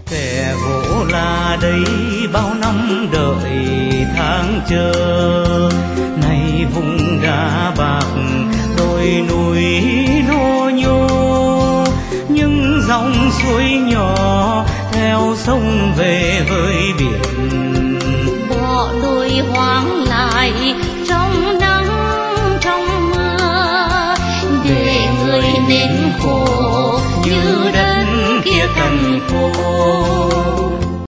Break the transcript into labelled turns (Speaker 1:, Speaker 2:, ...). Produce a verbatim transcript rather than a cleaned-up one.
Speaker 1: Kẻ gỗ là đây bao năm đợi tháng chờ, nay vùng đá bạc đồi núi nô nhô, những dòng suối nhỏ theo sông về với biển.
Speaker 2: Bỏ đồi hoang lại trong nắng trong mưa, để người nên khổ như đất kia cằn khô.